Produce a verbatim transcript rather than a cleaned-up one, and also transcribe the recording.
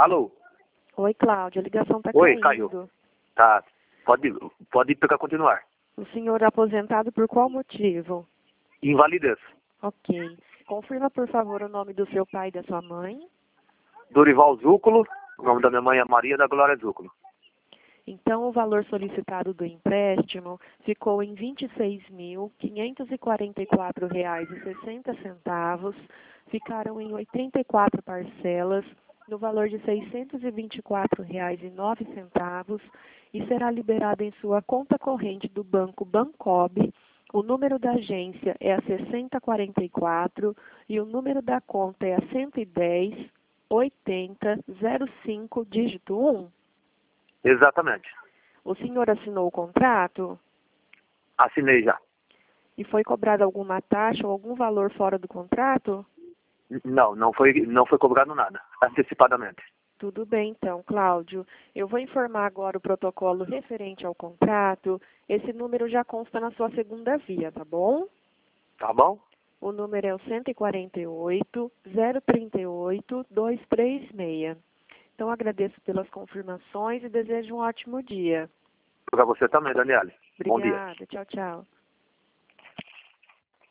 Alô? Oi, Cláudia, a ligação está Oi, caindo. caiu. Tá. Pode, pode pegar continuar. O senhor é aposentado por qual motivo? Invalidez. Ok. Confirma, por favor, o nome do seu pai e da sua mãe. Dorival Zúculo. O nome da minha mãe é Maria da Glória Zúculo. Então, o valor solicitado do empréstimo ficou em vinte e seis mil, quinhentos e quarenta e quatro reais e sessenta centavos. Ficaram em oitenta e quatro parcelas, no valor de seiscentos e vinte e quatro reais e nove centavos, e será liberado em sua conta corrente do Banco Bancob. O número da agência é a sessenta quarenta e quatro e o número da conta é a cento e dez, oitenta, zero cinco, dígito um. Exatamente. O senhor assinou o contrato Assinei já. e foi cobrada alguma taxa ou algum valor fora do contrato? N- Não, não foi, não foi cobrado nada. Antecipadamente. Tudo bem, então, Cláudio. Eu vou informar agora o protocolo referente ao contrato. Esse número já consta na sua segunda via, tá bom? Tá bom? O número é o cento e quarenta e oito, zero trinta e oito, duzentos e trinta e seis. Então, agradeço pelas confirmações e desejo um ótimo dia. Para você também, Daniele. Bom dia. Obrigada. Tchau, tchau.